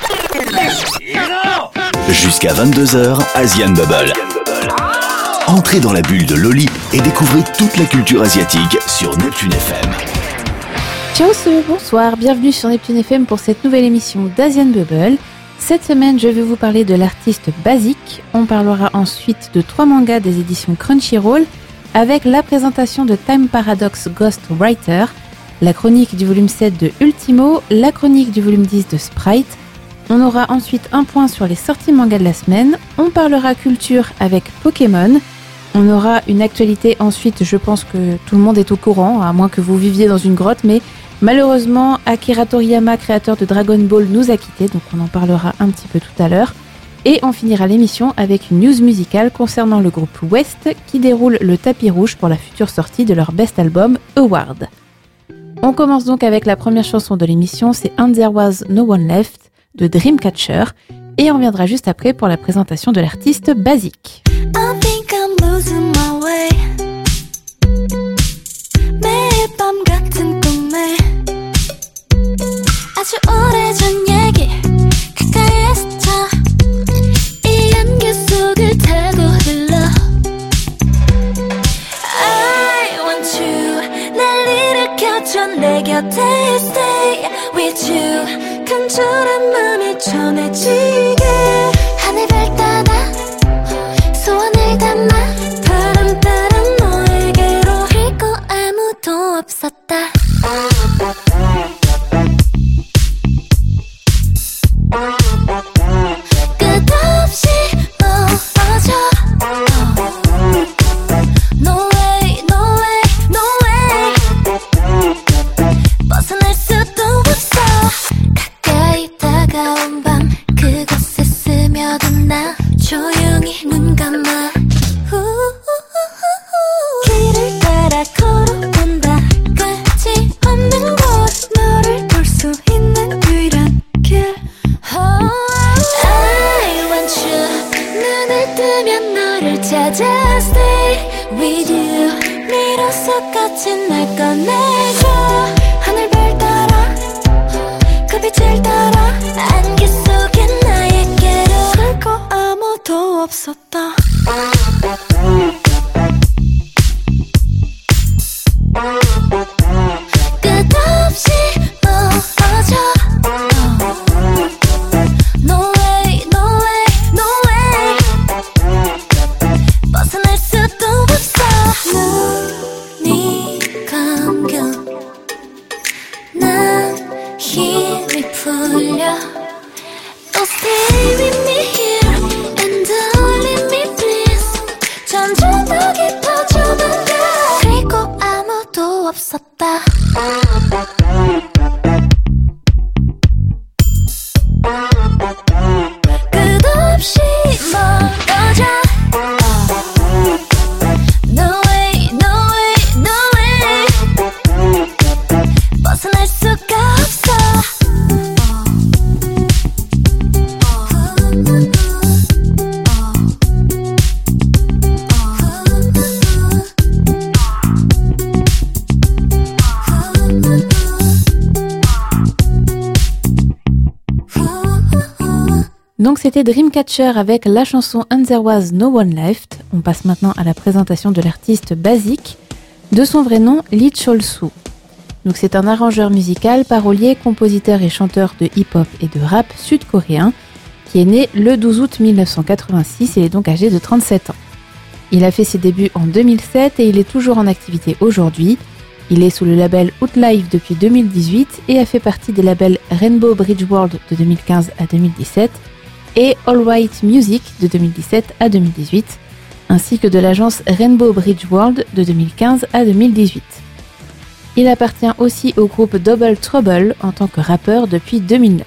Jusqu'à 22h, Asian Bubble. Entrez dans la bulle de Loli et découvrez toute la culture asiatique sur Neptune FM. Ciao, bonsoir, bienvenue sur Neptune FM pour cette nouvelle émission d'Asian Bubble. Cette semaine, je vais vous parler de l'artiste Basique. On parlera ensuite de 3 mangas des éditions Crunchyroll avec la présentation de Time Paradox Ghostwriter, la chronique du volume 7 de Ultimo, la chronique du volume 10 de Sprite. On aura ensuite un point sur les sorties mangas de la semaine. On parlera culture avec Pokémon. On aura une actualité ensuite, je pense que tout le monde est au courant, à moins que vous viviez dans une grotte, mais malheureusement, Akira Toriyama, créateur de Dragon Ball, nous a quittés, donc on en parlera un petit peu tout à l'heure. Et on finira l'émission avec une news musicale concernant le groupe West qui déroule le tapis rouge pour la future sortie de leur best album Award. On commence donc avec la première chanson de l'émission, c'est And There Was No One Left de Dreamcatcher, et on viendra juste après pour la présentation de l'artiste Basique. I think I'm losing my way. 매일 밤 같은 꿈에 아주 오래전 얘기 가까이에 스쳐 이 안개 속을 타고 흘러 I want you 날 일으켜줘 내 곁에 stay with you 간절한 맘이 전해지게 하늘별 따라 소원을 담아 바람 따라 너에게로 잃고 아무도 없었다 끝없이 멀어져 No way, no way, no way 벗어날 수도 없어 가까이 다가온 밤 그곳에 스며든 나 조용히 눈 감아 길을 따라 걸어본다 끝이 없는 곳 너를 볼 수 있는 유일한 길 I want you 눈을 뜨면 너를 찾아 Stay with you 미로석같이 날 꺼내줘 하늘별 따라 그 빛을 따라 안개 속에 나에게로 끌고 아무도 없었다 끝없이 멀어져 No way, no way, no way 벗어날 수도 없어 눈이 감겨 난 힘이 풀려 Oh stay with me here and don't leave me please 점점 더 깊어져만 가 그리고 아무도 없었다 끝없이 멀어져 No way, no way, no way 벗어날 수가 없어 Donc c'était Dreamcatcher avec la chanson And There Was No One Left. On passe maintenant à la présentation de l'artiste Basique, de son vrai nom Lee Chol-soo. Donc c'est un arrangeur musical, parolier, compositeur et chanteur de hip-hop et de rap sud-coréen qui est né le 12 août 1986 et est donc âgé de 37 ans. Il a fait ses débuts en 2007 et il est toujours en activité aujourd'hui. Il est sous le label Outlive depuis 2018 et a fait partie des labels Rainbow Bridge World de 2015 à 2017 et All White Music de 2017 à 2018, ainsi que de l'agence Rainbow Bridge World de 2015 à 2018. Il appartient aussi au groupe Double Trouble en tant que rappeur depuis 2009.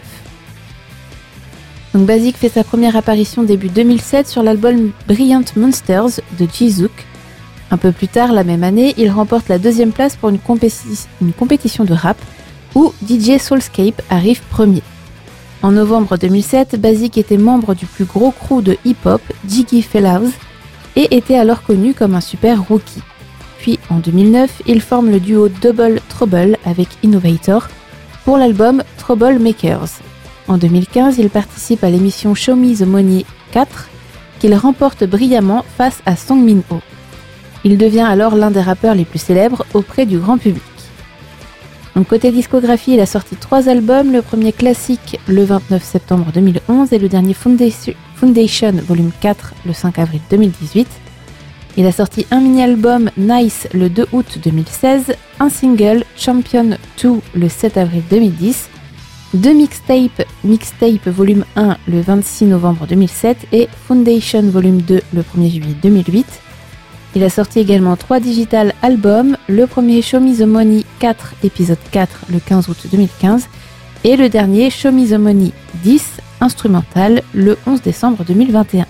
Donc Basique fait sa première apparition début 2007 sur l'album Brilliant Monsters de Jisoo. Un peu plus tard, la même année, il remporte la 2e place pour une compétition de rap où DJ Soulscape arrive premier. En novembre 2007, Basique était membre du plus gros crew de hip-hop, Jiggy Fellows, et était alors connu comme un super rookie. Puis en 2009, il forme le duo Double Trouble avec Innovator pour l'album Troublemakers. En 2015, il participe à l'émission Show Me the Money 4, qu'il remporte brillamment face à Song Min-ho. Il devient alors l'un des rappeurs les plus célèbres auprès du grand public. Donc, côté discographie, il a sorti 3 albums, le premier classique le 29 septembre 2011 et le dernier Foundation Volume 4 le 5 avril 2018. Il a sorti un mini-album Nice le 2 août 2016, un single Champion 2 le 7 avril 2010, 2 mixtapes Volume 1 le 26 novembre 2007 et Foundation Volume 2 le 1er juillet 2008. Il a sorti également 3 digital albums, le premier Show Me the Money 4 épisode 4 le 15 août 2015 et le dernier Show Me the Money 10 instrumental le 11 décembre 2021.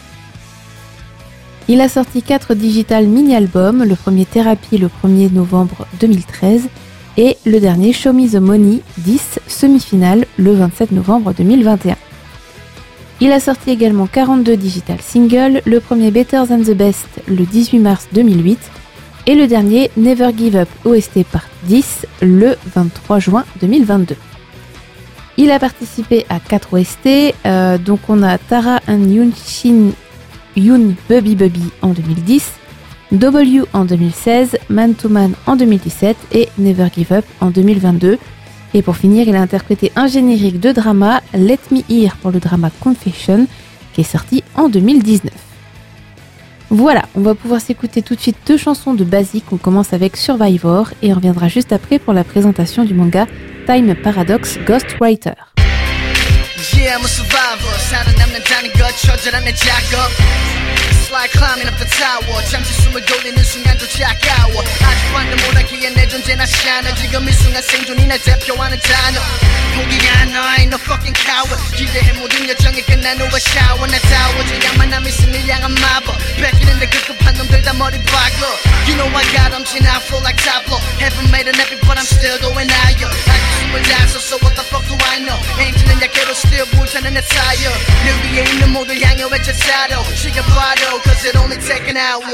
Il a sorti 4 digital mini-albums, le premier Thérapie le 1er novembre 2013 et le dernier Show Me the Money 10 semi-finale le 27 novembre 2021. Il a sorti également 42 digital singles, le premier Better Than the Best le 18 mars 2008 et le dernier Never Give Up OST Part 10 le 23 juin 2022. Il a participé à 4 OST, donc on a Tara and Yoon Bubby Bubby en 2010, W en 2016, Man to Man en 2017 et Never Give Up en 2022. Et pour finir, il a interprété un générique de drama, Let Me Hear pour le drama Confession, qui est sorti en 2019. Voilà, on va pouvoir s'écouter tout de suite 2 chansons de Basic. On commence avec Survivor et on reviendra juste après pour la présentation du manga Time Paradox Ghostwriter. Yeah, I'm a survivor. 살아남는다는 것 처절한 내 작업. It's like climbing up the tower. 잠시 숨을 돌리는 순간도 차가워. 아직 방금 못하기에 내 존재나 샤나. 지금 이 순간 생존이 날 대표하는 단어. 포기가 너 ain't no fucking coward. 기대해 모든 여정이 끝난 후에 샤워. 나다워져야만 남이 승리를 향한 마법. 뺏기는데 급급한 놈들 다 머리 박어. You know I got them, I feel like Tableau. Haven't made an epic but I'm still going higher. 아직 숨을 다했어 so what the fuck do I know. 엔진은 약해도 still 불타는 내 타이어. 늘 위에 있는 모두 향해 외쳐 타도. 시계봐도 cause it only take an hour.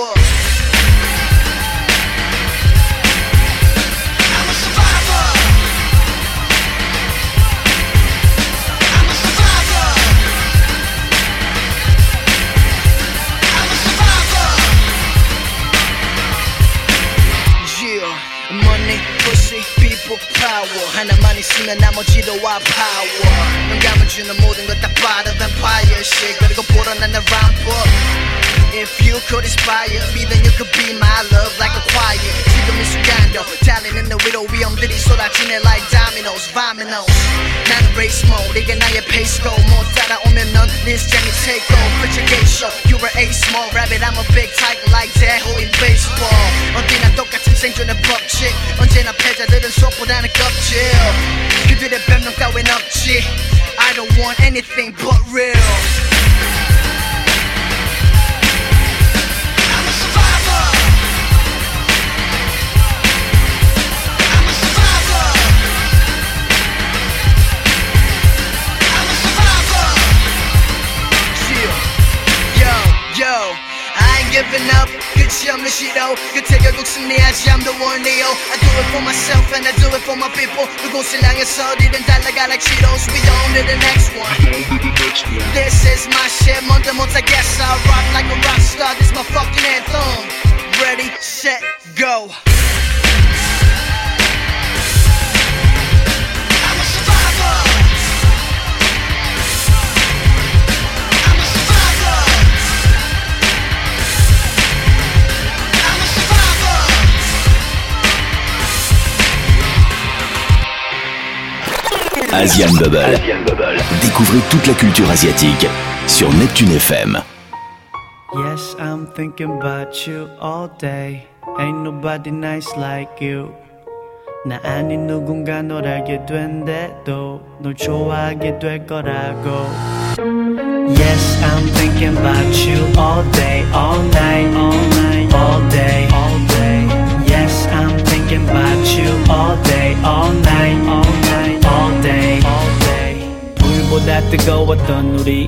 I'm a survivor. I'm a survivor. I'm a survivor. Yeah, money, pussy, people, power. 하나만 있으면 나머지도 와 power. 영감을 주는 모든 것 다 받아 vampire shit. 그리고 불어난 내 rhyme book. If you could inspire me, then you could be my love like a choir. 지금 이 순간도 달리는 내 위로 위험들이 쏟아지네 like dominoes, vominos. 난 race mode, 이게 나의 pace go. 못 따라오면 넌 네 스장이 take over. Quit your game show, you were a small rabbit. I'm a big tiger like Daho in baseball. 어디나 똑같은 생존의 법칙. 언제나 패자들은 수업보다는 껍질. 그들의 변명 따윈 없지. I don't want anything but real. Giving up, 끝이 없는 시도 끝에 결국 승리하지 I'm the one Leo. I do it for myself and I do it for my people. 그곳을 향해서 어디든 달려가 like Cheetos. We on to the next one. This is my shit, 뭔데 못하겠어. I rock like a rock star, this my fucking anthem. Ready, set, go. I'm a survivor. Asian Bubble. Découvrez toute la culture asiatique sur Neptune FM. Yes, I'm thinking about you all day. Ain't nobody nice like you. 나 아닌 누군가 널 알게 된대도 널 좋아하게 될 거라고. Yes, I'm thinking about you all day, all night, all night, all day, all day. Yes, I'm thinking about you all day, all night, all night, all day, all day. 불보다 뜨거웠던 우리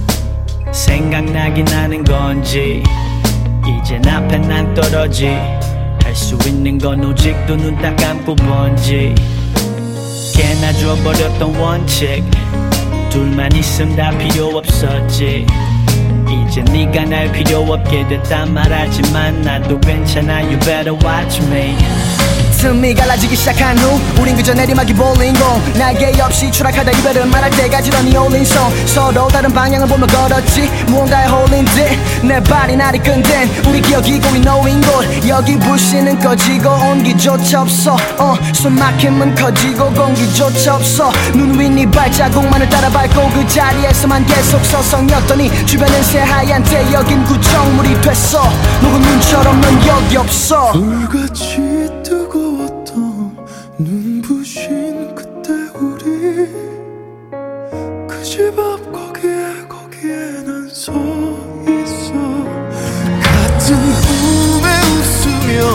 생각나긴 하는 건지 이젠 앞에 난 떨어지 할 수 있는 건 오직 두 눈 딱 감고 번지 걔나 줘버렸던 원칙 둘만 있으면 다 필요 없었지 이제 네가 날 필요 없게 됐단 말하지만 나도 괜찮아 You better watch me 틈이 갈라지기 시작한 후 우린 그저 내리막이 볼링공 날개 없이 추락하다 이별을 말할 때까지 런이 올린송 서로 다른 방향을 보며 걸었지 무언가에 홀린 듯내 발이 날이 끈든 우리 기억이 고이 놓인 곳 여기 불씨는 꺼지고 온기조차 없어 숨막힘은 커지고 공기조차 없어 눈 위 네 발자국만을 따라 밟고 그 자리에서만 계속 서성였더니 주변은 새하얀 여긴 구정물이 됐어 녹은 눈처럼 넌 여기 없어 불같이 뜨거웠던 눈부신 그때 우리 그 집 앞 거기에 난 서 있어 같은 꿈에 웃으며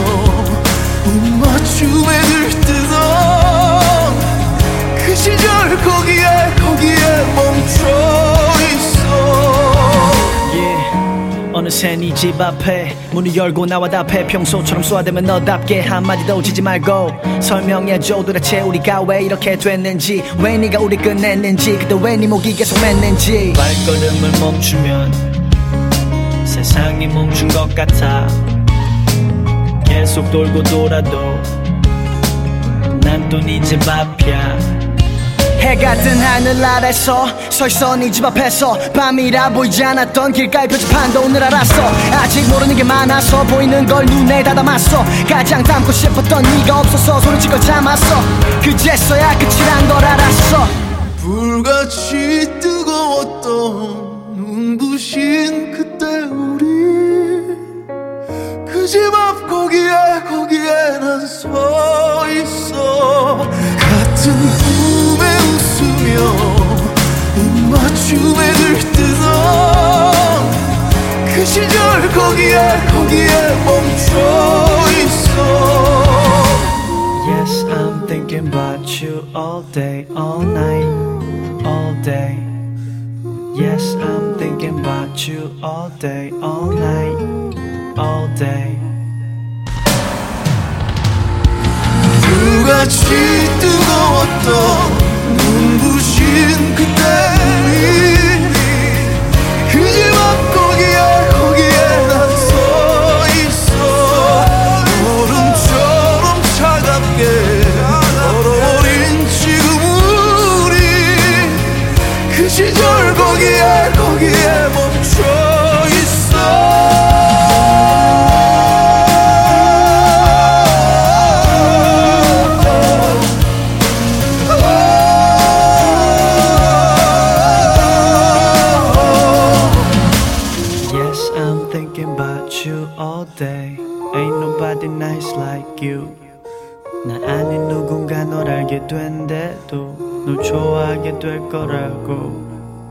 웃맞춤에 들뜨던 그 시절 거기에 멈춰 있어 어느새 네 집 앞에 문을 열고 나와 답해 평소처럼 쏘아대면 너답게 한마디도 지지 말고 설명해줘 도대체 우리가 왜 이렇게 됐는지 왜 네가 우리 끝냈는지 그때 왜 네 목이 계속 맸는지 발걸음을 멈추면 세상이 멈춘 것 같아 계속 돌고 돌아도 난 또 네 집 앞이야 해가 뜬 하늘 아래서 서있어 네 집 앞에서 밤이라 보이지 않았던 길가의 표지판도 오늘 알았어 아직 모르는 게 많아서 보이는 걸 눈에 다 담았어 가장 닮고 싶었던 네가 없어서 소리치고 참았어 그제서야 끝이란 걸 알았어 불같이 뜨거웠던 눈부신 그때 우리 그 집 앞 거기에 난 서 있어 같은 꿈에 웃으며 입맞춤에 들뜨던 그 시절 거기에 멈춰 있어 Yes, I'm thinking about you all day, all night, all day Yes, I'm thinking about you all day, all night, all day 불같이 뜨거웠던 눈부신 그때 그 집 앞 거기에 난 서 있어 얼음처럼 차갑게 얼어버린 지금 우리 그 시절 거기에 멈춰 있어 Ain't nobody nice like you 나 아닌 누군가 널 알게 된대도 널 좋아하게 될 거라고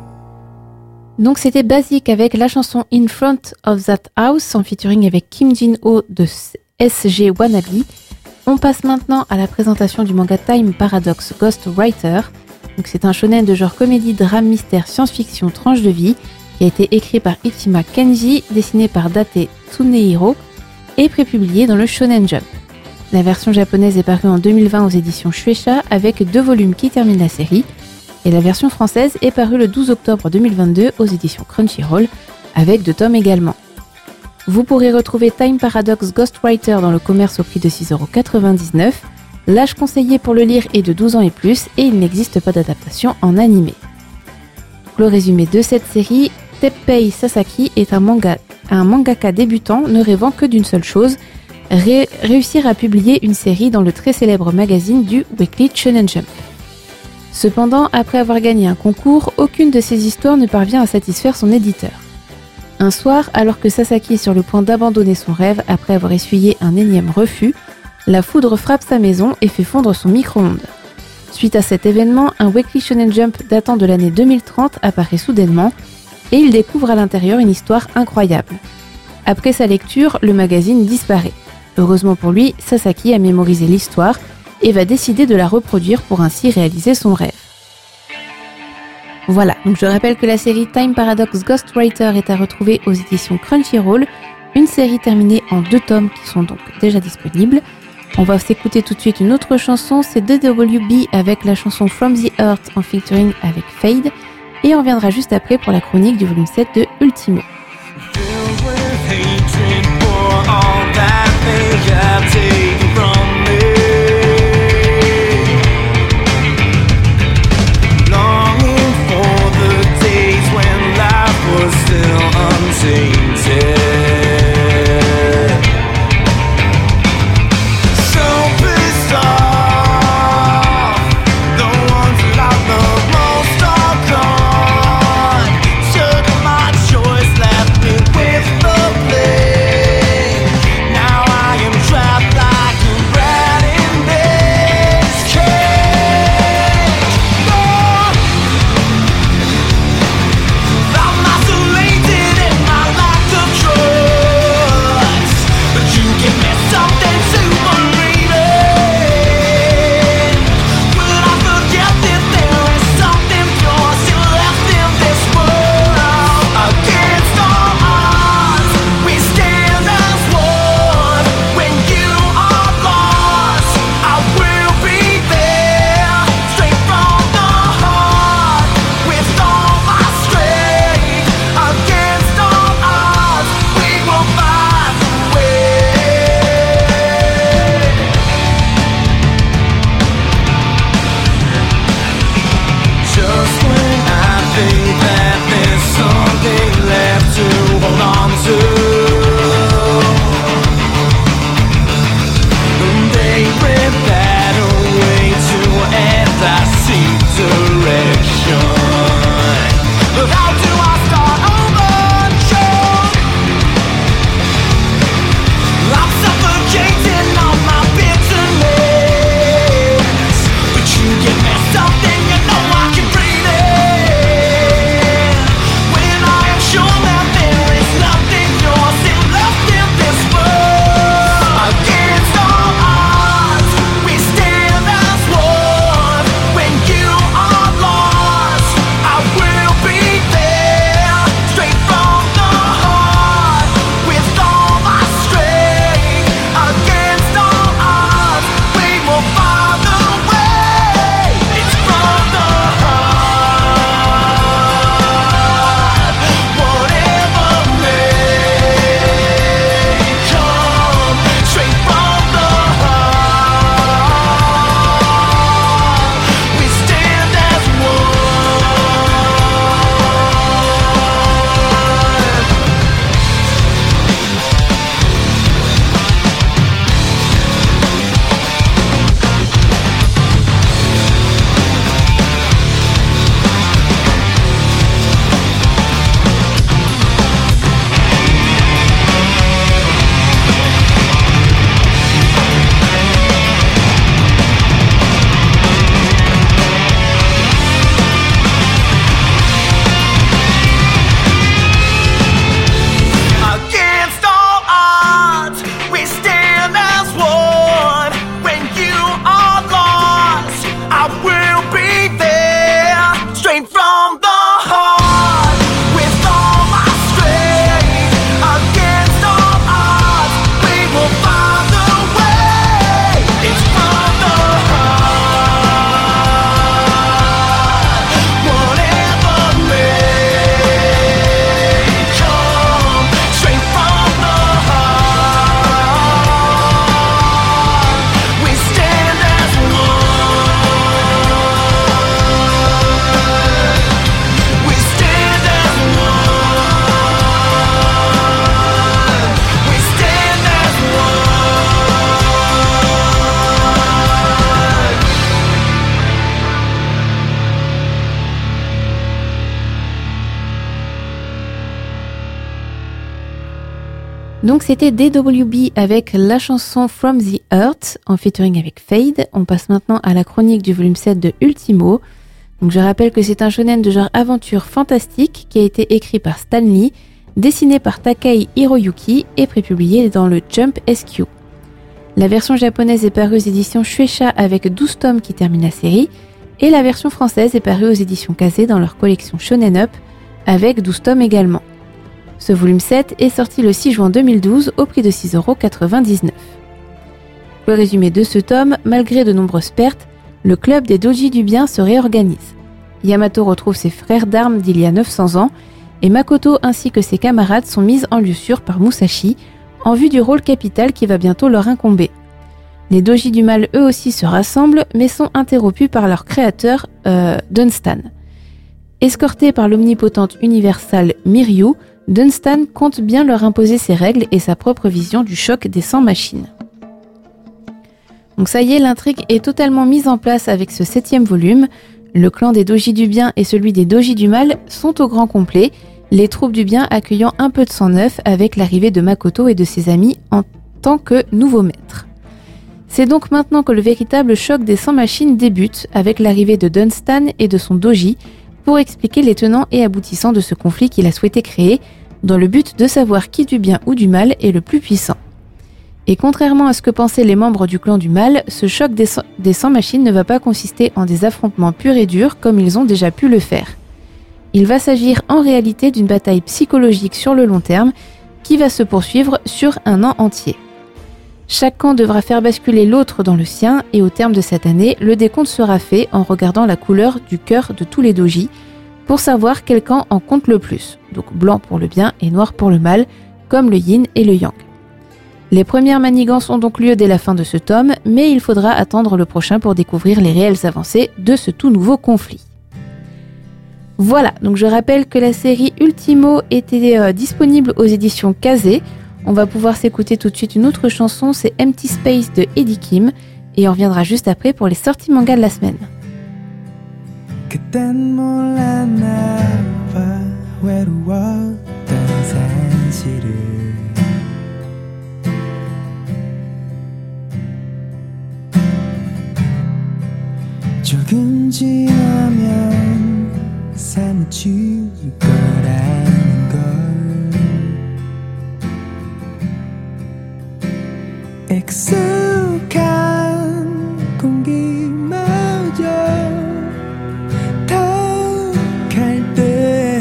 Donc c'était Basic avec la chanson In Front of That House en featuring avec Kim Jin-ho de SG Wannabe. On passe maintenant à la présentation du manga Time Paradox Ghostwriter. Donc c'est un shonen de genre comédie, drame, mystère, science-fiction, tranche de vie qui a été écrit par Ichima Kenji, dessiné par Date Tsunehiro et prépublié dans le Shonen Jump. La version japonaise est parue en 2020 aux éditions Shueisha avec 2 volumes qui terminent la série et la version française est parue le 12 octobre 2022 aux éditions Crunchyroll avec 2 tomes également. Vous pourrez retrouver Time Paradox Ghostwriter dans le commerce au prix de 6,99€. L'âge conseillé pour le lire est de 12 ans et plus et il n'existe pas d'adaptation en animé. Le résumé de cette série, Teppei Sasaki est un mangaka débutant ne rêvant que d'une seule chose, réussir à publier une série dans le très célèbre magazine du Weekly Shonen Jump. Cependant, après avoir gagné un concours, aucune de ses histoires ne parvient à satisfaire son éditeur. Un soir, alors que Sasaki est sur le point d'abandonner son rêve après avoir essuyé un énième refus, la foudre frappe sa maison et fait fondre son micro-ondes. Suite à cet événement, un Weekly Shonen Jump datant de l'année 2030 apparaît soudainement et il découvre à l'intérieur une histoire incroyable. Après sa lecture, le magazine disparaît. Heureusement pour lui, Sasaki a mémorisé l'histoire et va décider de la reproduire pour ainsi réaliser son rêve. Voilà, donc je rappelle que la série Time Paradox Ghostwriter est à retrouver aux éditions Crunchyroll, une série terminée en 2 tomes qui sont donc déjà disponibles. On va s'écouter tout de suite une autre chanson, c'est DWB avec la chanson From the Earth en featuring avec Fade, Et on reviendra juste après pour la chronique du volume 7 de Ultimo. Filled with hatred for all that they have taken from me. Longing for the days when life was still untainted. So pissed off, the ones that I love most are gone. Took my choice, left me with the blame. Now I am trapped like a rat in this cage. Oh, I'm isolated and I lack the trust, but you give me something to believe in. Will I forget that there is something pure still left in this world? Against all odds, we stand as one. When you are lost, I will be there, straight from the heart, with all my strength. Against all odds, we will find a way. Just when I think that there's something left to hold on to, they rip that away too, and I see direction. But how do I start over? I'm suffocating on my bitterness, but you give me something you know I can breathe in. When I am sure that there is nothing pure still left in this world. Against all odds, we stand as one. When you are lost, I will be there, straight from the heart, with all my strength. Against all odds, we will find a way. It's from the heart, whatever may come, straight from the heart. We stand as against all odds, we stand as one. When you are lost, I will be there, straight from the heart, with all my strength. Against all odds, we will find a way. It's from the heart, whatever may come, straight from the heart. We stand as one. We stand as one. We stand as one. Donc c'était DWB avec la chanson From the Earth en featuring avec Fade. On passe maintenant à la chronique du volume 7 de Ultimo. Donc je rappelle que c'est un shonen de genre aventure fantastique qui a été écrit par Stan Lee, dessiné par Takei Hiroyuki et prépublié dans le Jump SQ. La version japonaise est parue aux éditions Shueisha avec 12 tomes qui terminent la série, et la version française est parue aux éditions Kazé dans leur collection Shonen Up avec 12 tomes également. Ce volume 7 est sorti le 6 juin 2012 au prix de 6,99 €. Le résumé de ce tome, malgré de nombreuses pertes, le club des doji du bien se réorganise. Yamato retrouve ses frères d'armes d'il y a 900 ans, et Makoto ainsi que ses camarades sont mises en lieu sûr par Musashi, en vue du rôle capital qui va bientôt leur incomber. Les doji du mal eux aussi se rassemblent, mais sont interrompus par leur créateur, Dunstan. Escorté par l'omnipotente universelle Miryu, Dunstan compte bien leur imposer ses règles et sa propre vision du choc des 100 machines. Donc ça y est, l'intrigue est totalement mise en place avec ce 7e volume. Le clan des doji du bien et celui des doji du mal sont au grand complet, les troupes du bien accueillant un peu de sang neuf avec l'arrivée de Makoto et de ses amis en tant que nouveaux maîtres. C'est donc maintenant que le véritable choc des 100 machines débute avec l'arrivée de Dunstan et de son doji pour expliquer les tenants et aboutissants de ce conflit qu'il a souhaité créer dans le but de savoir qui du bien ou du mal est le plus puissant. Et contrairement à ce que pensaient les membres du clan du mal, ce choc des 100 machines ne va pas consister en des affrontements purs et durs comme ils ont déjà pu le faire. Il va s'agir en réalité d'une bataille psychologique sur le long terme qui va se poursuivre sur un an entier. Chaque camp devra faire basculer l'autre dans le sien et au terme de cette année, le décompte sera fait en regardant la couleur du cœur de tous les doji pour savoir quel camp en compte le plus. Donc blanc pour le bien et noir pour le mal, comme le yin et le yang. Les premières manigances ont donc lieu dès la fin de ce tome, mais il faudra attendre le prochain pour découvrir les réelles avancées de ce tout nouveau conflit. Voilà, donc je rappelle que la série Ultimo était disponible aux éditions Kazé. On va pouvoir s'écouter tout de suite une autre chanson, c'est Empty Space de Eddie Kim, et on reviendra juste après pour les sorties manga de la semaine. 그땐 몰랐나 봐 외로웠던 사실을 조금 지나면 사무칠 거라는 걸 익숙한 공기마저 탁할 때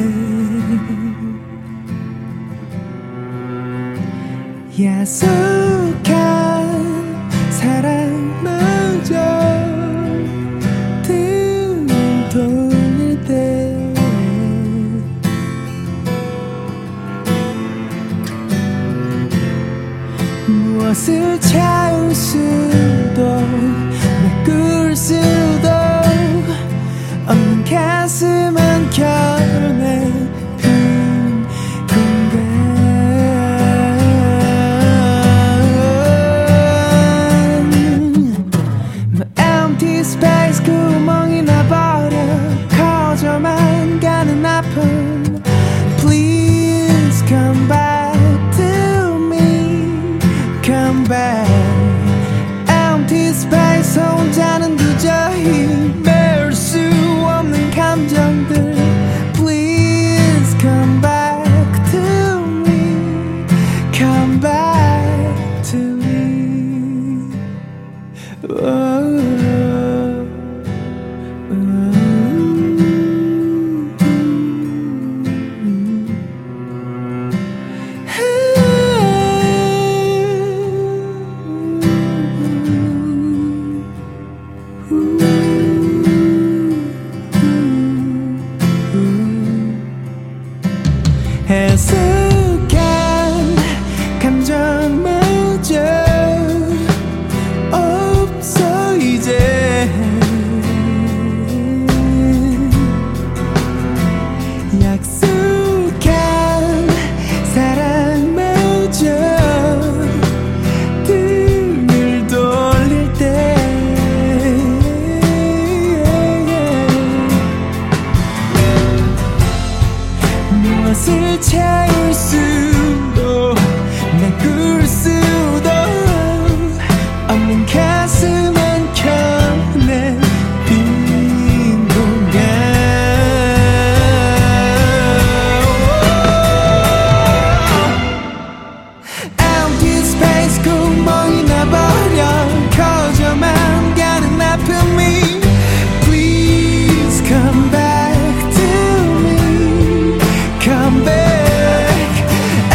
야속한 사랑마저 등 돌릴 때 무엇을 채울 수도 메꿀 수도 없는 가슴은 결혼해 빈 공간 My empty space 구멍이 나버려 커져만 가는 아픔 Please come back Come back Empty space 혼자는 도저히 메울 수 없는 감정들 Please come back to me Come back to me 해석한 감정마저 없어 이제 약속한 사랑마저 등을 돌릴 때 무엇을 채울 수도 메꿀 수도 없는 가슴은 켜낸 빈 공간 Empty space 구멍이 나버려 커져만 가는 아픔이 Please come back to me Come back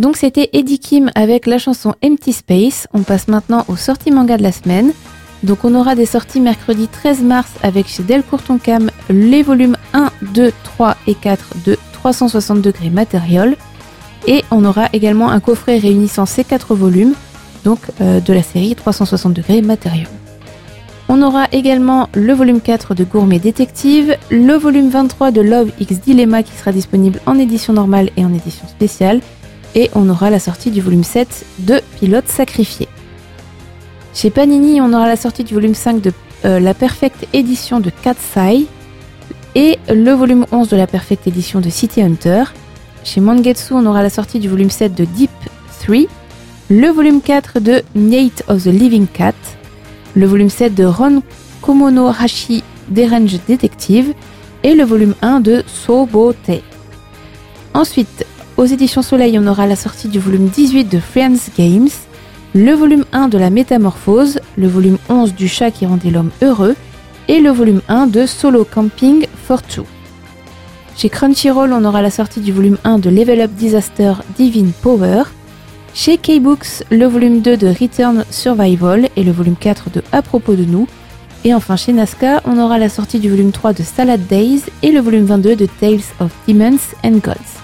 Donc c'était Eddie Kim avec la chanson Empty Space. On passe maintenant aux sorties manga de la semaine. Donc on aura des sorties mercredi 13 mars avec chez Delcourt Tonkam les volumes 1, 2, 3 et 4 de 360 degrés Material. Et on aura également un coffret réunissant ces 4 volumes, donc de la série 360 degrés Material. On aura également le volume 4 de Gourmet Détective, le volume 23 de Love X Dilemma qui sera disponible en édition normale et en édition spéciale, et on aura la sortie du volume 7 de Pilote Sacrifié. Chez Panini, on aura la sortie du volume 5 de la Perfect Edition de Katsai et le volume 11 de la Perfect Edition de City Hunter. Chez Mangetsu, on aura la sortie du volume 7 de Deep 3, le volume 4 de Night of the Living Cat, le volume 7 de Ron Komono Hashi Deranged Detective et le volume 1 de Sobote. Ensuite, aux éditions Soleil, on aura la sortie du volume 18 de Friends Games, le volume 1 de la Métamorphose, le volume 11 du Chat qui rendait l'homme heureux et le volume 1 de Solo Camping for Two. Chez Crunchyroll, on aura la sortie du volume 1 de Level Up Disaster Divine Power. Chez K-Books, le volume 2 de Return Survival et le volume 4 de À propos de nous. Et enfin chez Nazca, on aura la sortie du volume 3 de Salad Days et le volume 22 de Tales of Demons and Gods.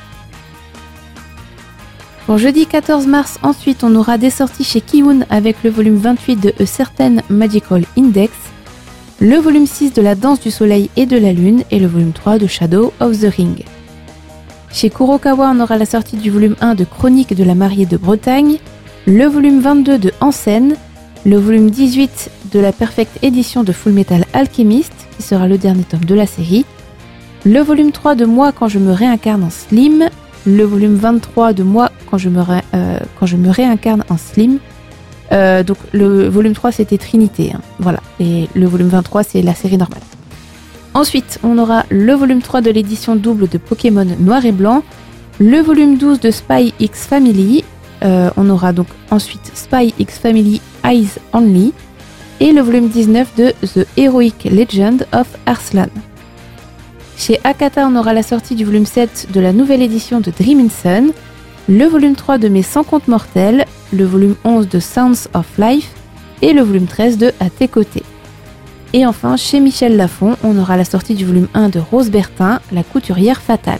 Pour jeudi 14 mars, ensuite, on aura des sorties chez Kiun avec le volume 28 de A Certain Magical Index, le volume 6 de La Danse du Soleil et de la Lune et le volume 3 de Shadow of the Ring. Chez Kurokawa, on aura la sortie du volume 1 de Chronique de la mariée de Bretagne, le volume 22 de En scène, le volume 18 de la Perfect Edition de Fullmetal Alchemist, qui sera le dernier tome de la série, le volume 3 de Moi quand je me réincarne en Slim, le volume 23 de Moi quand je me réincarne en Slim. Donc le volume 3 c'était Trinité, voilà, et le volume 23 c'est la série normale. Ensuite, on aura le volume 3 de l'édition double de Pokémon Noir et Blanc, le volume 12 de Spy X Family, on aura donc ensuite Spy X Family Eyes Only, et le volume 19 de The Heroic Legend of Arslan. Chez Akata, on aura la sortie du volume 7 de la nouvelle édition de Dream in Sun, le volume 3 de Mes 100 comptes mortels, le volume 11 de Sounds of Life et le volume 13 de À tes côtés. Et enfin, chez Michel Lafon, on aura la sortie du volume 1 de Rose Bertin, La couturière fatale.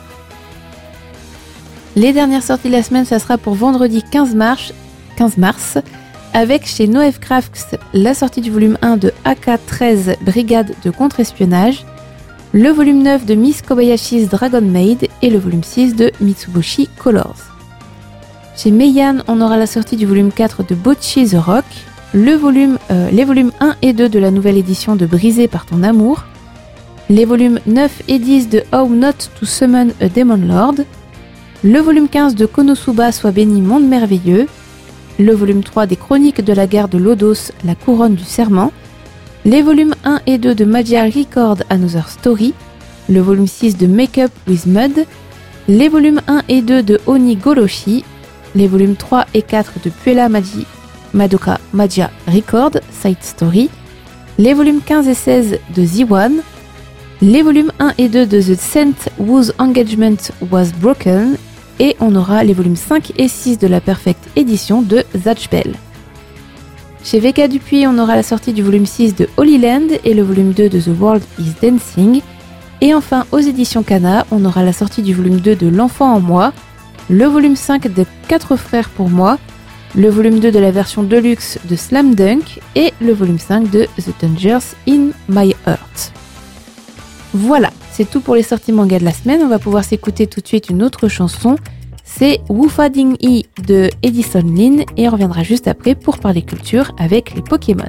Les dernières sorties de la semaine, ça sera pour vendredi 15 mars, avec chez Noëv Crafts la sortie du volume 1 de AK-13 Brigade de contre-espionnage, le volume 9 de Miss Kobayashi's Dragon Maid et le volume 6 de Mitsubishi Colors. Chez Meian, on aura la sortie du volume 4 de Bocchi the Rock, les volumes 1 et 2 de la nouvelle édition de Brisé par ton amour, les volumes 9 et 10 de How Not to Summon a Demon Lord, le volume 15 de Konosuba Soit béni monde merveilleux, le volume 3 des Chroniques de la guerre de Lodos, La couronne du serment, les volumes 1 et 2 de Magia Record Another Story, le volume 6 de Make Up with Mud, les volumes 1 et 2 de Oni Goroshi, les volumes 3 et 4 de Puella Madoka Magia Record Side Story, les volumes 15 et 16 de Z1, les volumes 1 et 2 de The Saint Whose Engagement Was Broken, et on aura les volumes 5 et 6 de la Perfect Edition de Zatch Bell. Chez VK Dupuis, on aura la sortie du volume 6 de Holy Land et le volume 2 de The World is Dancing. Et enfin, aux éditions Kana, on aura la sortie du volume 2 de L'Enfant en moi, le volume 5 de 4 frères pour moi, le volume 2 de la version deluxe de Slam Dunk et le volume 5 de The Dangers in My Heart. Voilà, c'est tout pour les sorties manga de la semaine. On va pouvoir s'écouter tout de suite une autre chanson. C'est Wufa Ding Yi de Edison Lin et on reviendra juste après pour parler culture avec les Pokémon.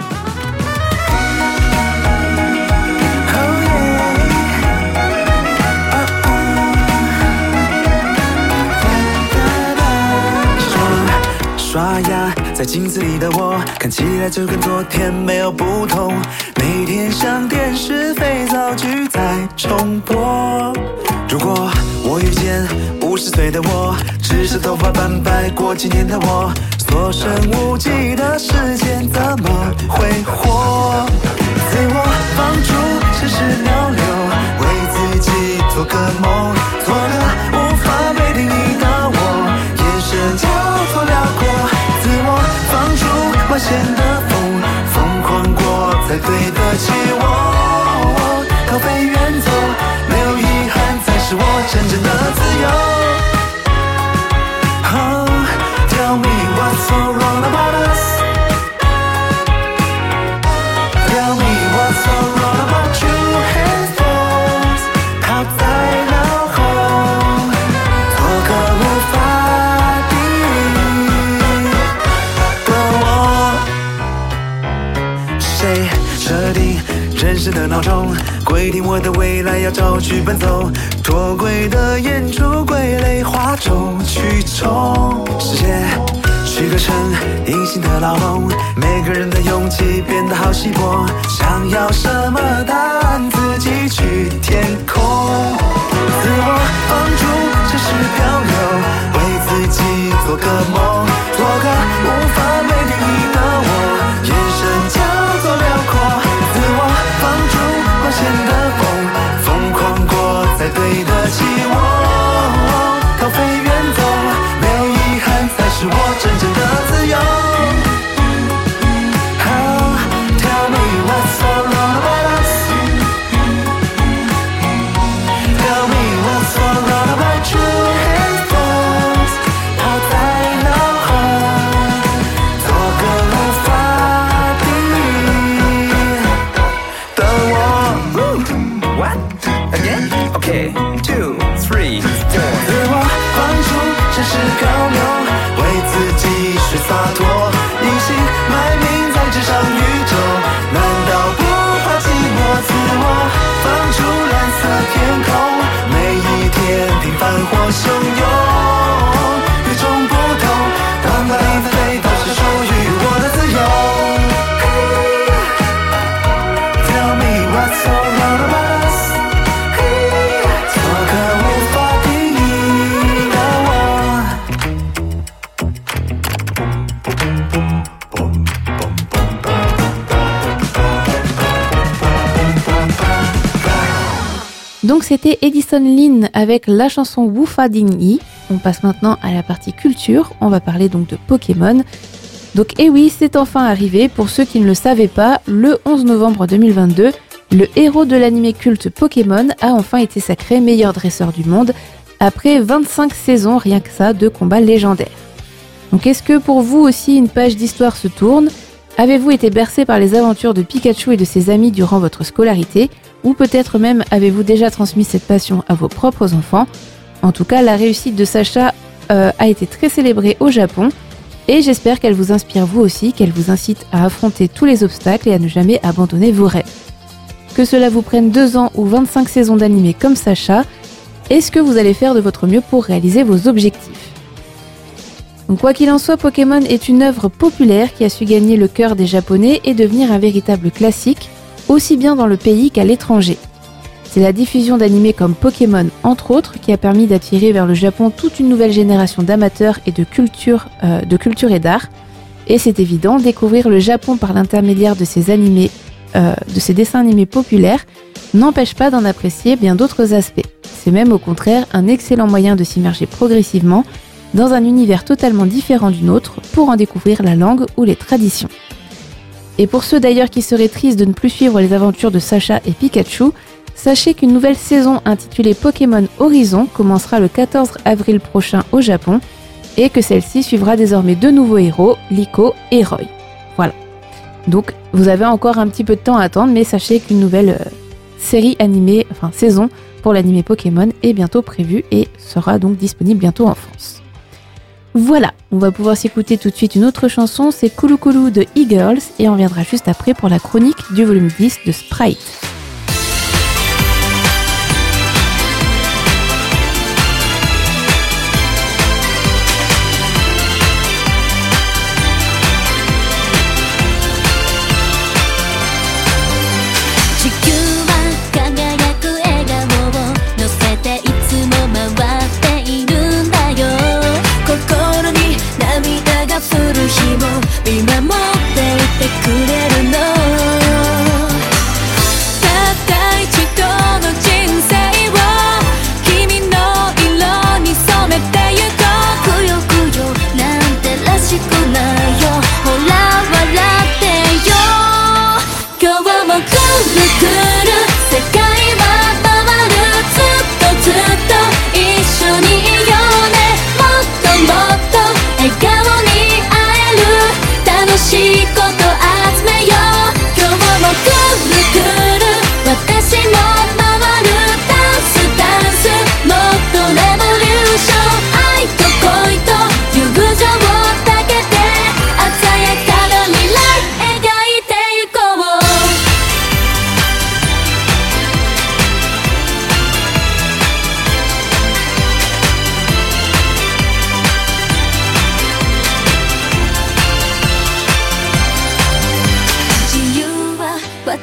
刷牙，在镜子里的我看起来就跟昨天没有不同，每天像电视肥皂剧在重播。如果我遇见50岁的我，只是头发斑白过几年的我，所剩无几的时间怎么挥霍？自我放逐，世事流流，为自己做个梦，做个无法被定义的我。 线的风，疯狂过才对得起我，高飞远走，没有遗憾才是我真正的自由。Oh, tell me what's so wrong about us. Tell me what's so wrong about you. Hands 抛在脑后，做个无法定义的我。谁设定人生的闹钟，规定我的未来要照剧本走，脱轨的演出归类哗众取宠，世界是个成隐形的牢笼，每个人的勇气变得好稀薄，想要什么答案自己去填空，自我放逐城市漂流，为自己做个梦，做个无法被定义的我，眼神叫做辽阔，自我放逐光线的风，疯狂过才对得起我，高飞远走，没有遗憾才是我真正的自由。Oh, tell me what's so wrong about us. Tell me what's so wrong about you. Hands 抛在脑后，做个无法定义的我。What? Again? Okay, 2, 3, 4. 自我放逐城市高流，为自己去洒脱，隐姓埋名在这场宇宙，难道不怕寂寞？自我放逐蓝色天空，每一天平凡或汹涌，与众不同，当哪里飞都是属于我的自由。Tell me what's so wrong about us. 做个无法定义的我。 Donc c'était Edison Lin avec la chanson Wufa Ding-yi. On passe maintenant à la partie culture, on va parler donc de Pokémon. Donc oui, c'est enfin arrivé, pour ceux qui ne le savaient pas, le 11 novembre 2022, le héros de l'anime culte Pokémon a enfin été sacré meilleur dresseur du monde, après 25 saisons rien que ça de combats légendaires. Donc est-ce que pour vous aussi une page d'histoire se tourne ? Avez-vous été bercé par les aventures de Pikachu et de ses amis durant votre scolarité ? Ou peut-être même avez-vous déjà transmis cette passion à vos propres enfants ? En tout cas, la réussite de Sacha a été très célébrée au Japon et j'espère qu'elle vous inspire vous aussi, qu'elle vous incite à affronter tous les obstacles et à ne jamais abandonner vos rêves. Que cela vous prenne 2 ans ou 25 saisons d'animé comme Sacha, est-ce que vous allez faire de votre mieux pour réaliser vos objectifs ? Donc quoi qu'il en soit, Pokémon est une œuvre populaire qui a su gagner le cœur des Japonais et devenir un véritable classique, aussi bien dans le pays qu'à l'étranger. C'est la diffusion d'animés comme Pokémon, entre autres, qui a permis d'attirer vers le Japon toute une nouvelle génération d'amateurs et de culture et d'art. Et c'est évident, découvrir le Japon par l'intermédiaire de ces dessins animés populaires n'empêche pas d'en apprécier bien d'autres aspects. C'est même au contraire un excellent moyen de s'immerger progressivement dans un univers totalement différent du nôtre pour en découvrir la langue ou les traditions. Et pour ceux d'ailleurs qui seraient tristes de ne plus suivre les aventures de Sacha et Pikachu, sachez qu'une nouvelle saison intitulée Pokémon Horizon commencera le 14 avril prochain au Japon et que celle-ci suivra désormais 2 nouveaux héros, Liko et Roy. Voilà. Donc vous avez encore un petit peu de temps à attendre, mais sachez qu'une nouvelle saison pour l'animé Pokémon est bientôt prévue et sera donc disponible bientôt en France. Voilà, on va pouvoir s'écouter tout de suite une autre chanson, c'est Kulu Kulu de E-Girls et on reviendra juste après pour la chronique du volume 10 de Sprite. 見守っていてくれるの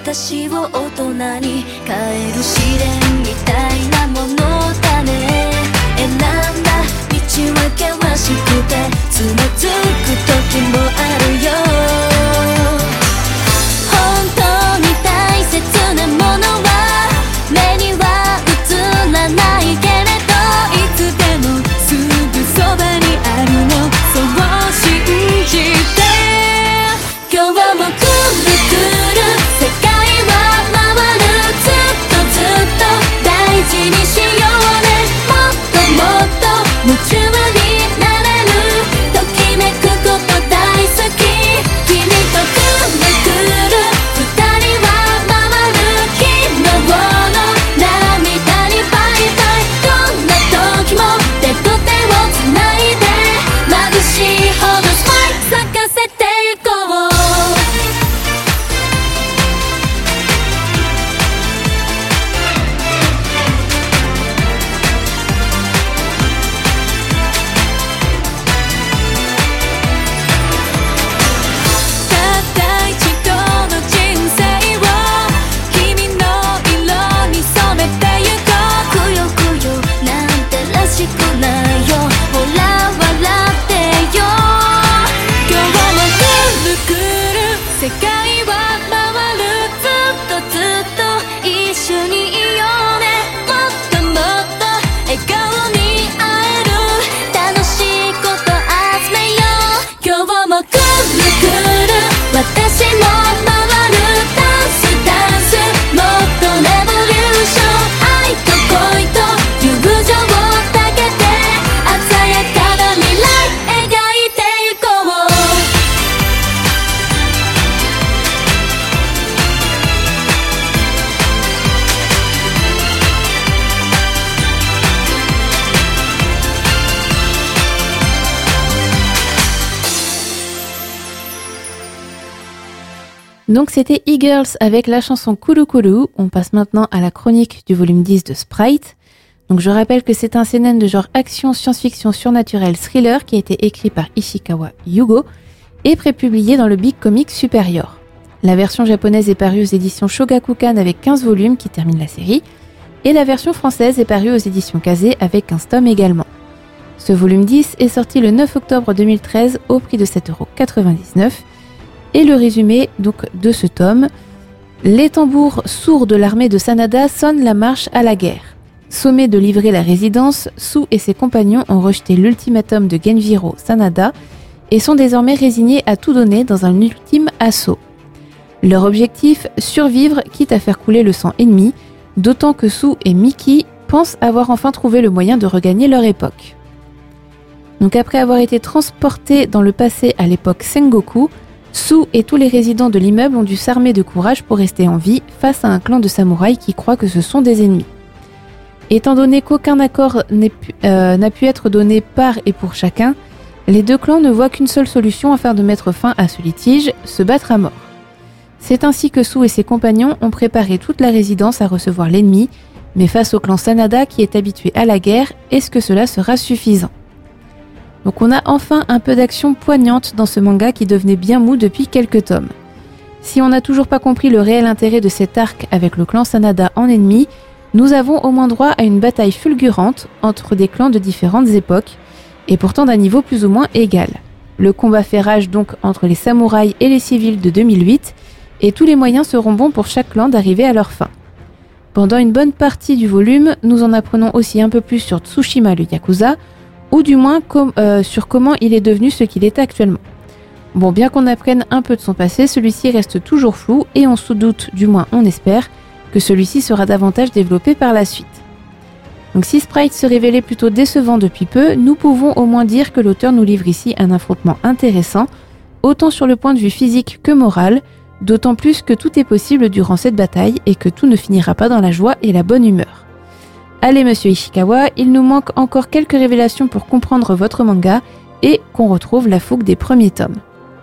私を大人に変える試練みたいなものだね。選んだ道は険しくてつまずく時もあるよ。本当に大切なものは目には映らないけれど、いつでもすぐそばにあるの、そう信じて。今日もくるくる世界は回る、ずっとずっと大事にしようね。もっともっと夢中になれる、ときめくこと大好き。君とくるくる二人は回る、昨日の涙にバイバイ。どんな時も手と手をつないで、眩しいほどスパイ咲かせていこう。世界は回る、ずっとずっと一緒にいようね。もっともっと笑顔に会える、楽しいこと集めよう。今日もくるくる私も回る、ダンスダンスもっとレボリューション。愛と恋と友情をだけで鮮やかな未来描いていこう。 Donc c'était E-Girls avec la chanson Kulu Kulu. On passe maintenant à la chronique du volume 10 de Sprite. Donc je rappelle que c'est un seinen de genre action, science-fiction, surnaturel, thriller qui a été écrit par Ishikawa Yugo et prépublié dans le Big Comic Superior. La version japonaise est parue aux éditions Shogakukan avec 15 volumes qui terminent la série, et la version française est parue aux éditions Kazé avec 15 tomes également. Ce volume 10 est sorti le 9 octobre 2013 au prix de 7,99 €. Et le résumé donc de ce tome: les tambours sourds de l'armée de Sanada sonnent la marche à la guerre. Sommés de livrer la résidence, Su et ses compagnons ont rejeté l'ultimatum de Genjiro Sanada et sont désormais résignés à tout donner dans un ultime assaut. Leur objectif, survivre quitte à faire couler le sang ennemi, d'autant que Su et Miki pensent avoir enfin trouvé le moyen de regagner leur époque. Donc après avoir été transportés dans le passé à l'époque Sengoku, Su et tous les résidents de l'immeuble ont dû s'armer de courage pour rester en vie face à un clan de samouraïs qui croit que ce sont des ennemis. Étant donné qu'aucun accord n'a pu être donné par et pour chacun, les deux clans ne voient qu'une seule solution afin de mettre fin à ce litige: se battre à mort. C'est ainsi que Su et ses compagnons ont préparé toute la résidence à recevoir l'ennemi, mais face au clan Sanada qui est habitué à la guerre, est-ce que cela sera suffisant ? Donc on a enfin un peu d'action poignante dans ce manga qui devenait bien mou depuis quelques tomes. Si on n'a toujours pas compris le réel intérêt de cet arc avec le clan Sanada en ennemi, nous avons au moins droit à une bataille fulgurante entre des clans de différentes époques, et pourtant d'un niveau plus ou moins égal. Le combat fait rage donc entre les samouraïs et les civils de 2008, et tous les moyens seront bons pour chaque clan d'arriver à leur fin. Pendant une bonne partie du volume, nous en apprenons aussi un peu plus sur Tsushima le Yakuza, ou du moins sur comment il est devenu ce qu'il est actuellement. Bon, bien qu'on apprenne un peu de son passé, celui-ci reste toujours flou et on se doute, du moins on espère, que celui-ci sera davantage développé par la suite. Donc si Sprite se révélait plutôt décevant depuis peu, nous pouvons au moins dire que l'auteur nous livre ici un affrontement intéressant, autant sur le point de vue physique que moral, d'autant plus que tout est possible durant cette bataille et que tout ne finira pas dans la joie et la bonne humeur. Allez monsieur Ishikawa, il nous manque encore quelques révélations pour comprendre votre manga et qu'on retrouve la fougue des premiers tomes.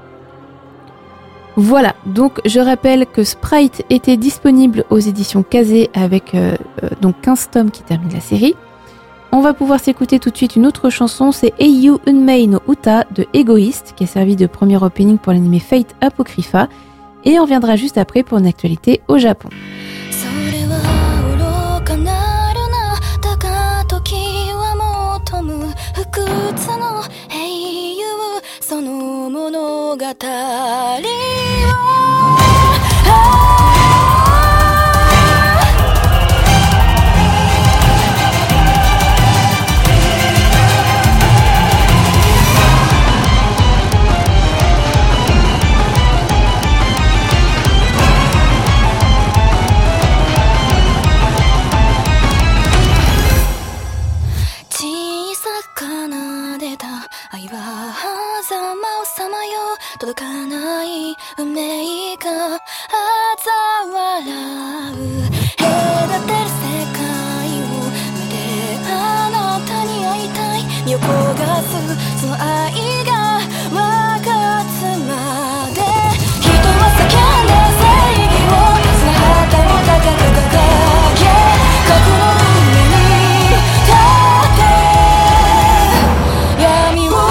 Voilà, donc je rappelle que Sprite était disponible aux éditions Kazé avec donc 15 tomes qui terminent la série. On va pouvoir s'écouter tout de suite une autre chanson, c'est Eiyu Unmei no Uta de Egoist, qui a servi de premier opening pour l'anime Fate Apocrypha, Et on reviendra juste après pour une actualité au Japon. それは愚かなるな高時は求む不屈の英雄その物語を愛は狭間をさまよ届かない運命が嘲笑う隔てる世界を目であなたに会いたい身を焦がすその愛が分かつまで人は叫んで正義をその旗を高く掲げ過去の上に立って闇を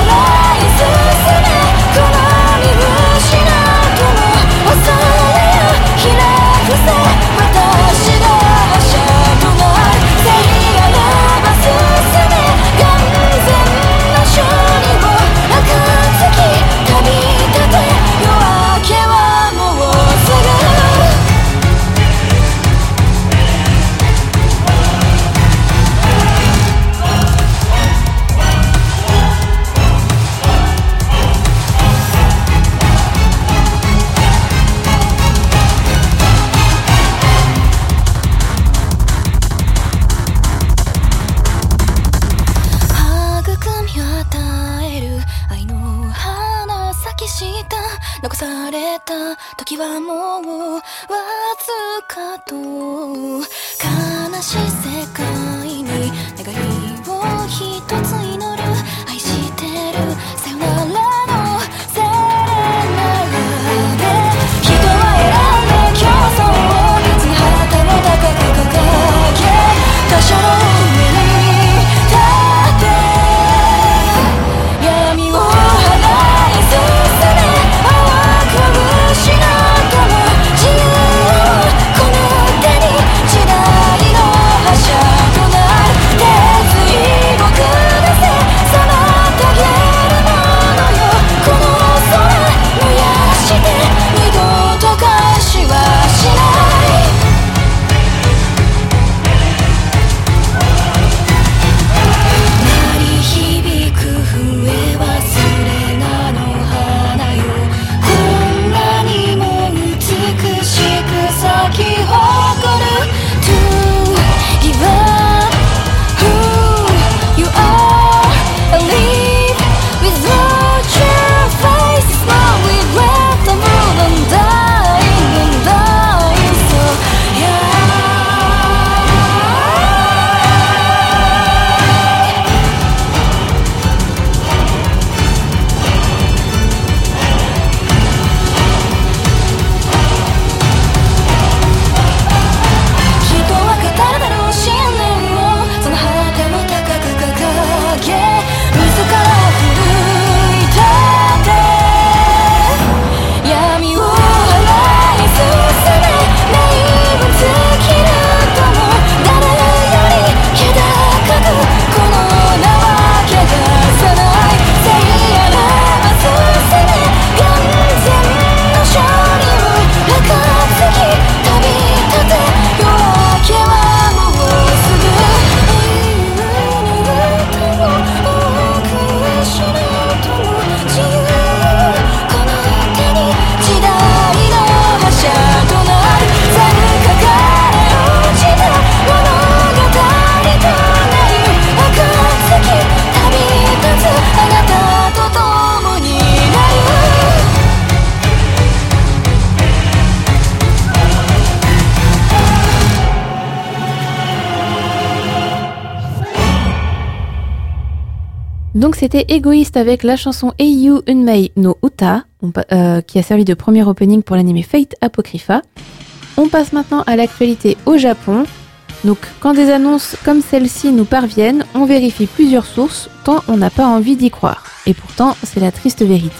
残された時はもうわずかと悲しい世界に願いを一つ祈る愛してるさよならのセレナで人は選んで競争をその旗を高く掲げ他者の上に立って闇を払い進めしなとも自由をこの手に時代の覇者となる決意を下せ妨げるものよこの空燃やして二度と返しはしない鳴り響く笛はスレナの花よ美しく咲き誇る To give up who you are and live without your face Now we let the world and die so yeah Donc c'était Égoïste avec la chanson Eiyu Unmei no Uta, qui a servi de premier opening pour l'anime Fate Apocrypha. On passe maintenant à l'actualité au Japon. Donc quand des annonces comme celle-ci nous parviennent, on vérifie plusieurs sources, tant on n'a pas envie d'y croire. Et pourtant, c'est la triste vérité,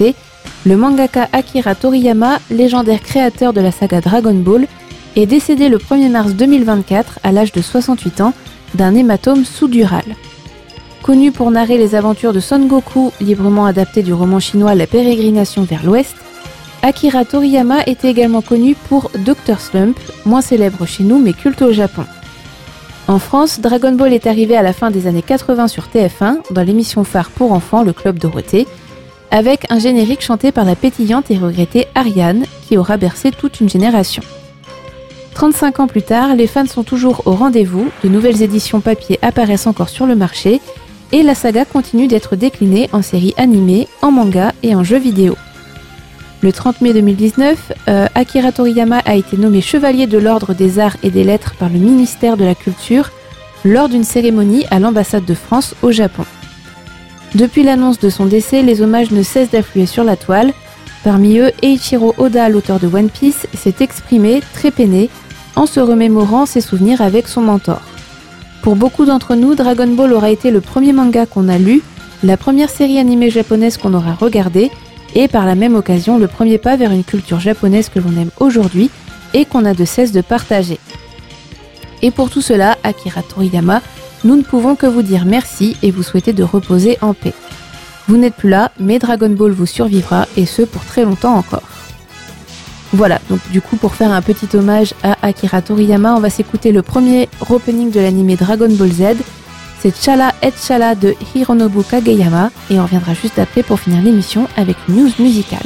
Le mangaka Akira Toriyama, légendaire créateur de la saga Dragon Ball, est décédé le 1er mars 2024 à l'âge de 68 ans d'un hématome sous-dural. Connu pour narrer les aventures de Son Goku, librement adapté du roman chinois La Pérégrination vers l'Ouest, Akira Toriyama était également connu pour Dr Slump, moins célèbre chez nous mais culte au Japon. En France, Dragon Ball est arrivé à la fin des années 80 sur TF1, dans l'émission phare pour enfants, le Club Dorothée, avec un générique chanté par la pétillante et regrettée Ariane, qui aura bercé toute une génération. 35 ans plus tard, les fans sont toujours au rendez-vous, de nouvelles éditions papier apparaissent encore sur le marché, et la saga continue d'être déclinée en séries animées, en manga et en jeux vidéo. Le 30 mai 2019, Akira Toriyama a été nommé chevalier de l'Ordre des Arts et des Lettres par le ministère de la Culture lors d'une cérémonie à l'ambassade de France au Japon. Depuis l'annonce de son décès, les hommages ne cessent d'affluer sur la toile. Parmi eux, Eiichiro Oda, l'auteur de One Piece, s'est exprimé, très peiné, en se remémorant ses souvenirs avec son mentor. Pour beaucoup d'entre nous, Dragon Ball aura été le premier manga qu'on a lu, la première série animée japonaise qu'on aura regardée, et par la même occasion le premier pas vers une culture japonaise que l'on aime aujourd'hui et qu'on a de cesse de partager. Et pour tout cela, Akira Toriyama, nous ne pouvons que vous dire merci et vous souhaiter de reposer en paix. Vous n'êtes plus là, mais Dragon Ball vous survivra, et ce pour très longtemps encore. Voilà, donc du coup pour faire un petit hommage à Akira Toriyama, on va s'écouter le premier opening de l'anime Dragon Ball Z. C'est Chala et Chala de Hironobu Kageyama, et on reviendra juste après pour finir l'émission avec une news musicale.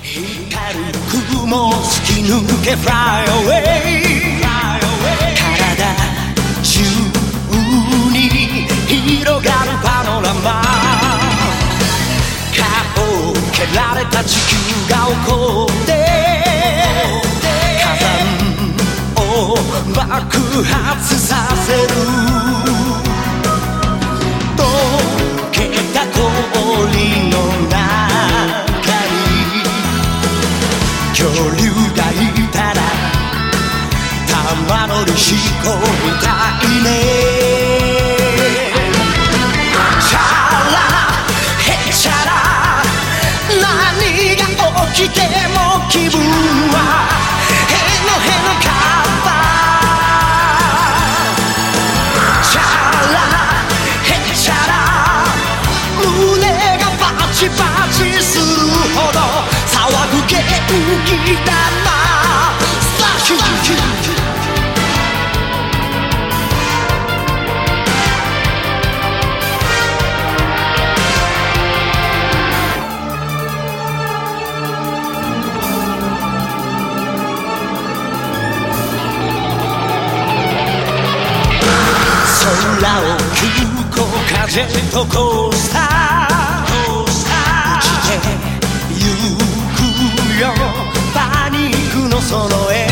ジェットコースター落ちてゆくよパニックのその絵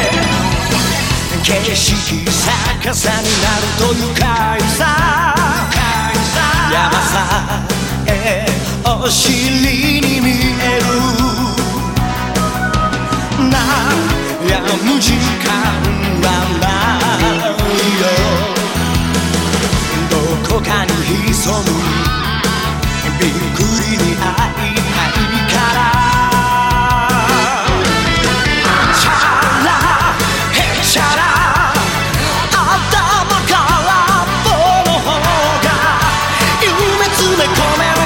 景色逆さになると愉快さ山さえお尻に見える悩む時間はないよどこかに潜むびっくりに会いたいからチャラヘチャラ頭から棒の方が夢詰め込める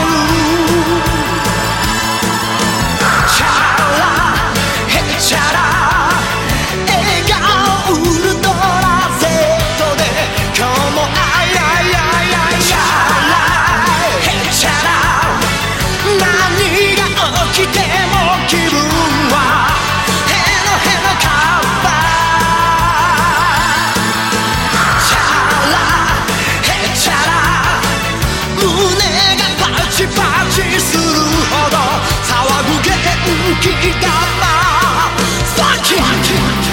チャラヘチャラ笑顔ウルトラ Z で今日も愛来ても気分はヘノヘノカッパチャラヘチャラ胸がパチパチするほど騒ぐ元気玉ファッキー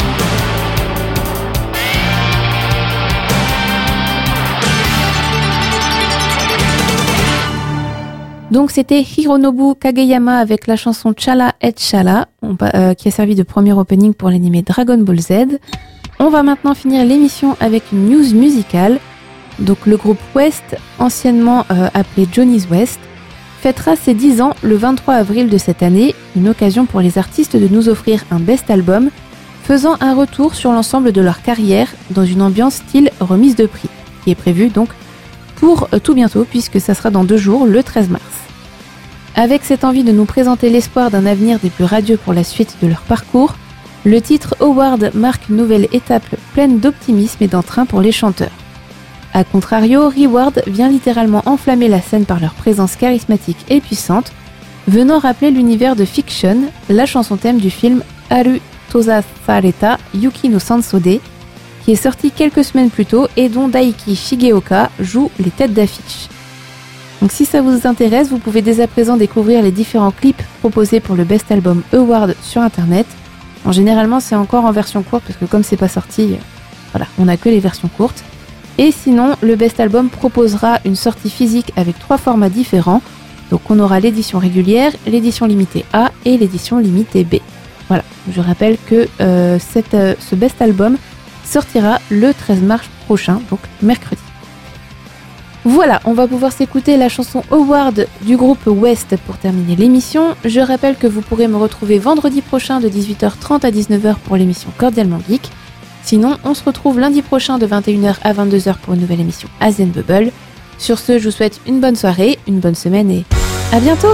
Donc c'était Hironobu Kageyama avec la chanson Chala et Chala, qui a servi de premier opening pour l'anime Dragon Ball Z. On va maintenant finir l'émission avec une news musicale. Donc le groupe West, anciennement appelé Johnny's West, fêtera ses 10 ans le 23 avril de cette année, une occasion pour les artistes de nous offrir un best album, faisant un retour sur l'ensemble de leur carrière dans une ambiance style remise de prix, qui est prévue donc pour tout bientôt puisque ça sera dans 2 jours, le 13 mars. Avec cette envie de nous présenter l'espoir d'un avenir des plus radieux pour la suite de leur parcours, le titre Award marque une nouvelle étape pleine d'optimisme et d'entrain pour les chanteurs. A contrario, Reward vient littéralement enflammer la scène par leur présence charismatique et puissante, venant rappeler l'univers de Fiction, la chanson thème du film Haru Tosa Sareta Yuki no Sansode, qui est sorti quelques semaines plus tôt et dont Daiki Shigeoka joue les têtes d'affiche. Donc si ça vous intéresse, vous pouvez dès à présent découvrir les différents clips proposés pour le Best Album Award sur internet. Généralement c'est encore en version courte parce que comme c'est pas sorti, voilà, on n'a que les versions courtes. Et sinon, le Best Album proposera une sortie physique avec 3 formats différents. Donc on aura l'édition régulière, l'édition limitée A et l'édition limitée B. Voilà, je rappelle que ce Best Album sortira le 13 mars prochain, donc mercredi. Voilà, on va pouvoir s'écouter la chanson Award du groupe West pour terminer l'émission. Je rappelle que vous pourrez me retrouver vendredi prochain de 18h30 à 19h pour l'émission Cordialement Geek. Sinon, on se retrouve lundi prochain de 21h à 22h pour une nouvelle émission Asian Bubble. Sur ce, je vous souhaite une bonne soirée, une bonne semaine et à bientôt!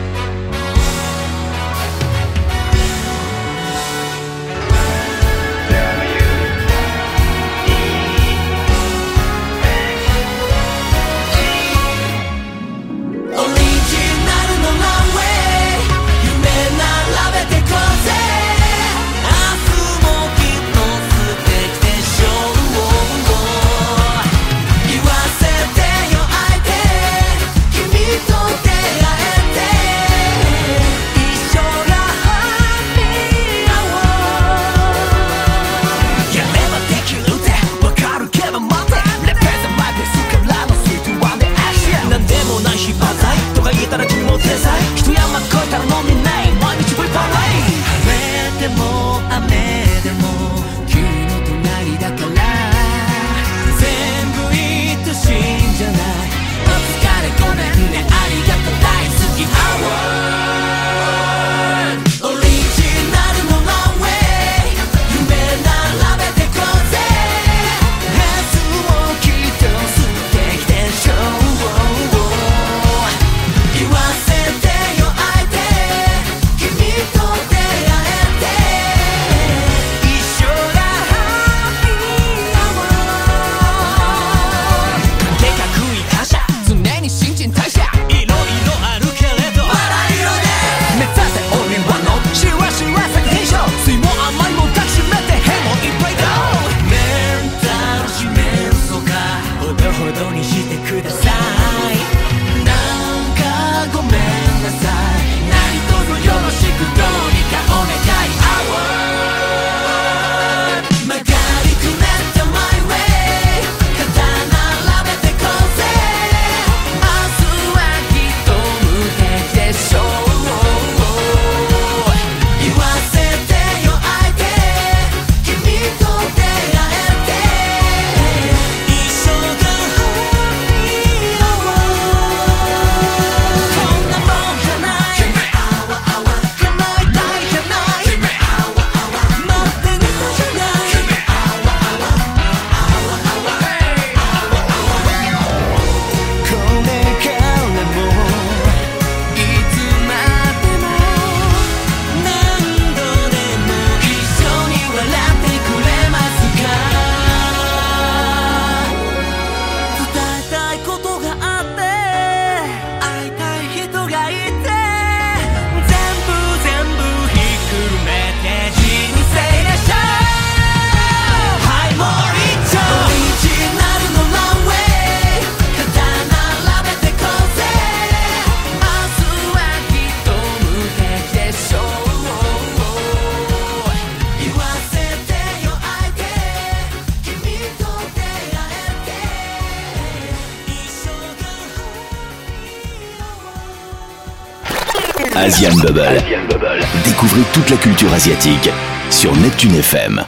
Asian Bubble. Découvrez toute la culture asiatique sur Neptune FM.